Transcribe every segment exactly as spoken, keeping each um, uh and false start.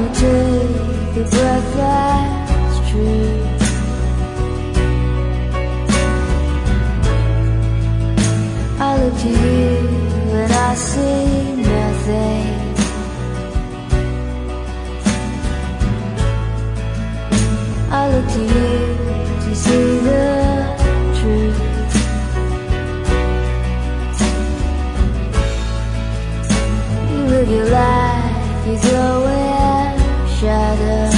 take a breath that's true. I look to you and I see nothing. I look to you to see the truth. You live your life, you go in shadow.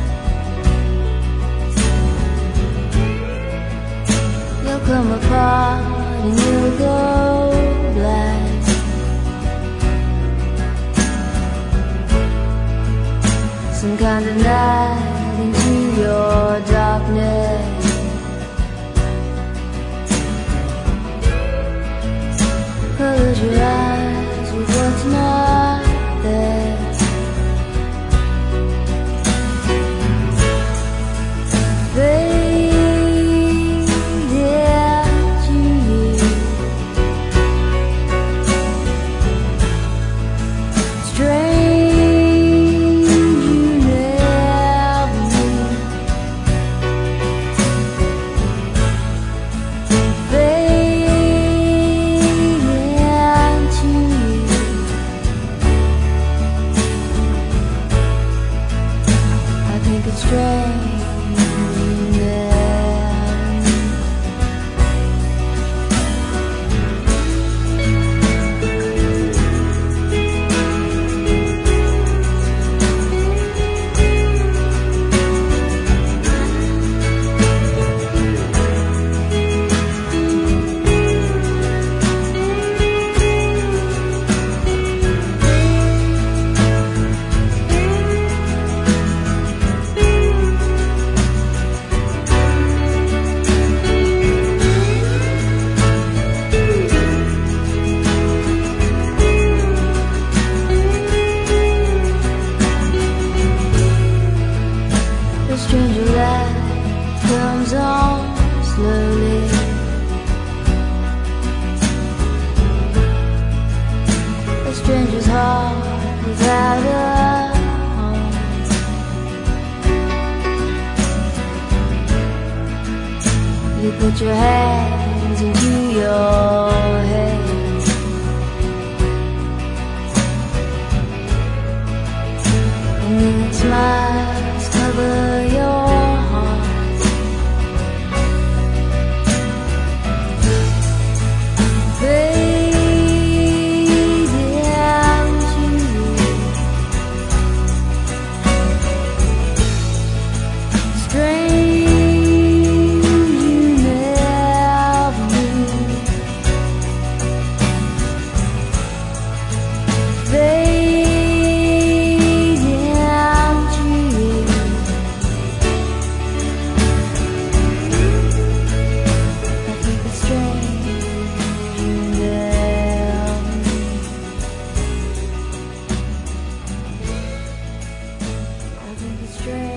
You'll come apart and you'll go black. Some kind of night into your darkness. Close your eyes with what's not there. Fade into you. Strange you never knew. Fade into you. I think it's strange. The stranger light comes on slowly. A stranger's heart without a home. You put your hands into your head. And then it smiles cover your heart. Fade into you. Strange you never knew. Fade into you. I think it's strange you never knew. I think it's strange.